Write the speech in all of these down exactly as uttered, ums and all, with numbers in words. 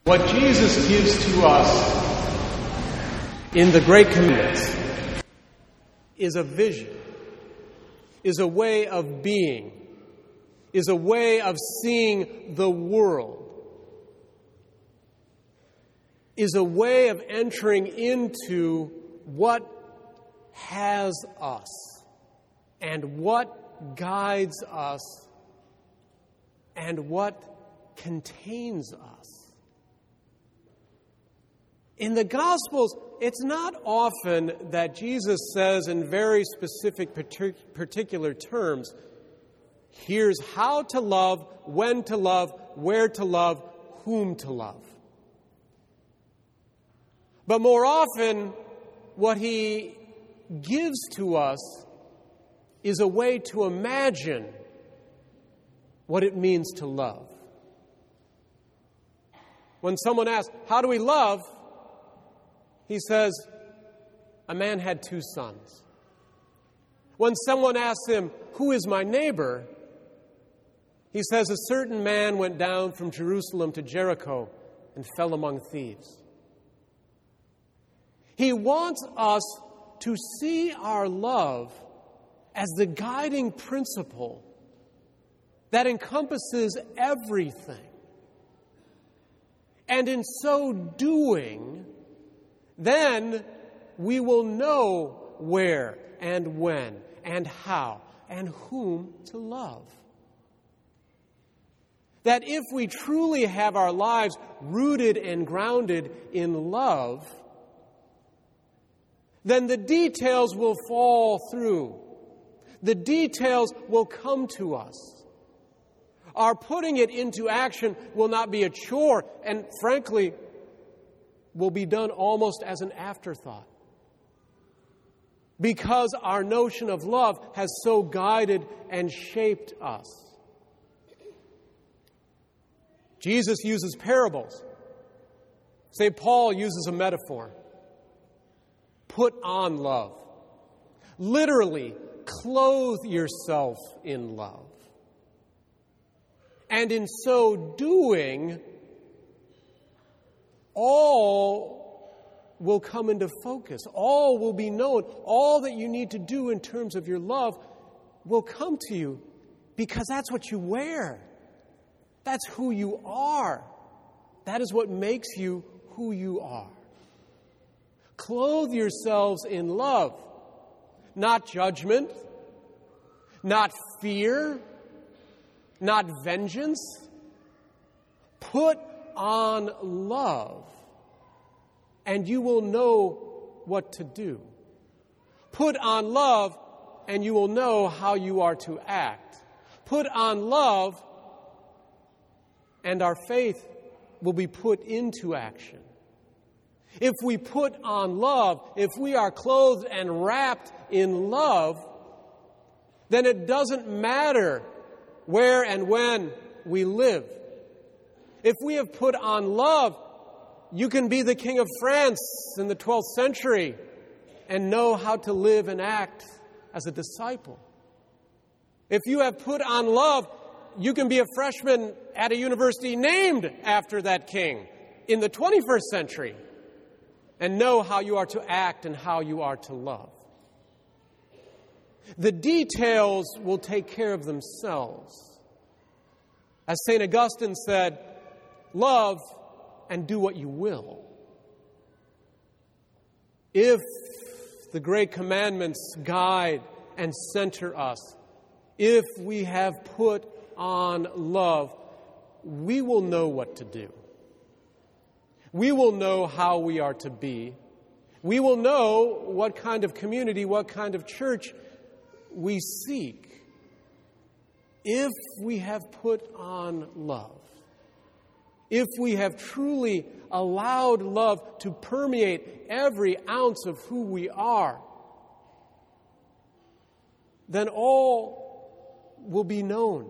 What Jesus gives to us in the Great Commandments is a vision, is a way of being, is a way of seeing the world, is a way of entering into what has us and what guides us and what contains us. In the Gospels, it's not often that Jesus says in very specific particular terms, here's how to love, when to love, where to love, whom to love. But more often, what he gives to us is a way to imagine what it means to love. When someone asks, how do we love? He says, a man had two sons. When someone asks him, who is my neighbor? He says, a certain man went down from Jerusalem to Jericho and fell among thieves. He wants us to see our love as the guiding principle that encompasses everything. And in so doing, then we will know where and when and how and whom to love. That if we truly have our lives rooted and grounded in love, then the details will fall through. The details will come to us. Our putting it into action will not be a chore, and frankly, will be done almost as an afterthought. Because our notion of love has so guided and shaped us. Jesus uses parables. Saint Paul uses a metaphor. Put on love. Literally, clothe yourself in love. And in so doing, all will come into focus. All will be known. All that you need to do in terms of your love will come to you because that's what you wear. That's who you are. That is what makes you who you are. Clothe yourselves in love, not judgment, not fear, not vengeance. Put on love, and you will know what to do. Put on love, and you will know how you are to act. Put on love, and our faith will be put into action. If we put on love, if we are clothed and wrapped in love, then it doesn't matter where and when we live. If we have put on love, you can be the King of France in the twelfth century and know how to live and act as a disciple. If you have put on love, you can be a freshman at a university named after that king in the twenty-first century and know how you are to act and how you are to love. The details will take care of themselves. As Saint Augustine said, love and do what you will. If the great commandments guide and center us, if we have put on love, we will know what to do. We will know how we are to be. We will know what kind of community, what kind of church we seek. If we have put on love, if we have truly allowed love to permeate every ounce of who we are, then all will be known.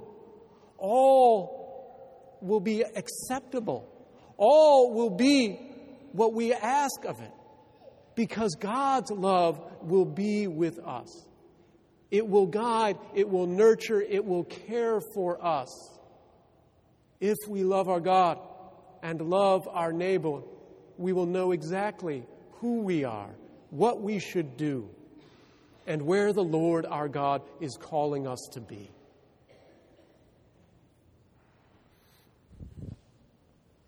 All will be acceptable. All will be what we ask of it. Because God's love will be with us. It will guide, it will nurture, it will care for us. If we love our God, and love our neighbor, we will know exactly who we are, what we should do, and where the Lord our God is calling us to be.